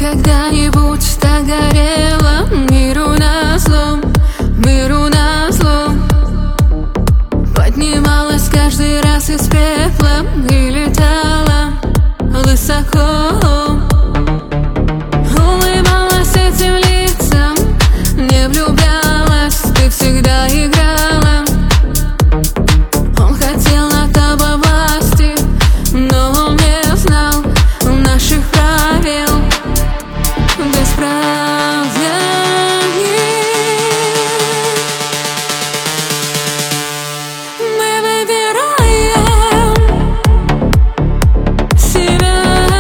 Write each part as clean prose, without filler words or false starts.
когда-нибудь так горело миру назло, миру назло. Поднималась каждый раз из пепла и летала высоко. Улыбалась этим лицам, не влюблялась, ты всегда играла. Он хотел над тобой власти, но он не знал наших правил. Без правил мы выбираем себя,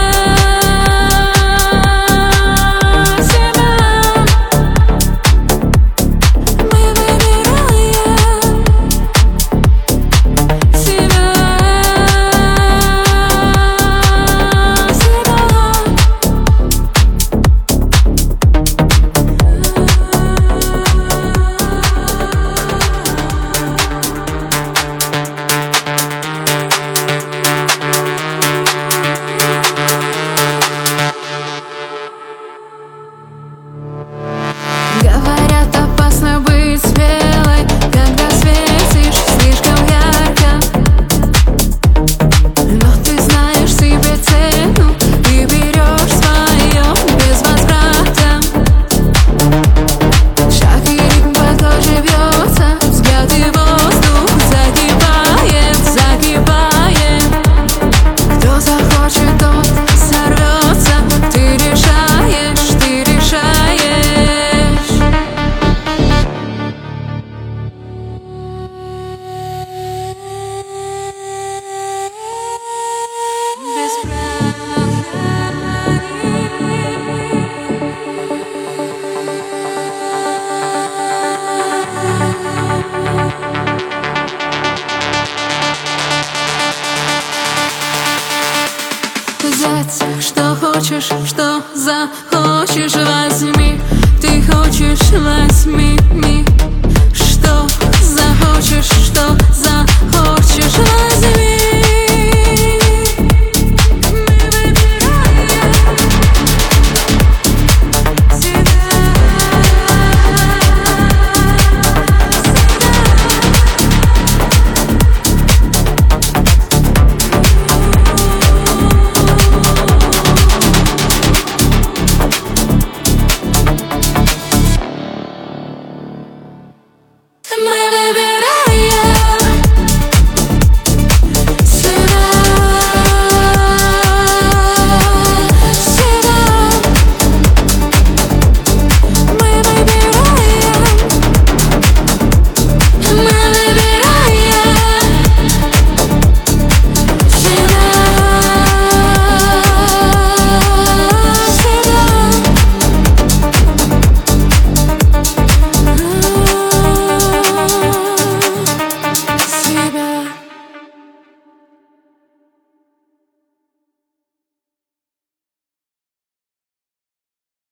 мы выбираем себя. Говорят, опасно быть смелой, когда светишь слишком ярко. Но ты знаешь себе цену и берешь свое без возврата. Шаг и ритм похоже бьется, взгляд и воздух загибает, загибает. Кто захочет, тот сорвется, ты решаешь, ты решаешь. Без правил взять, что хочешь, что захочешь, возьми. Ты хочешь, возьми, что захочешь, что захочешь.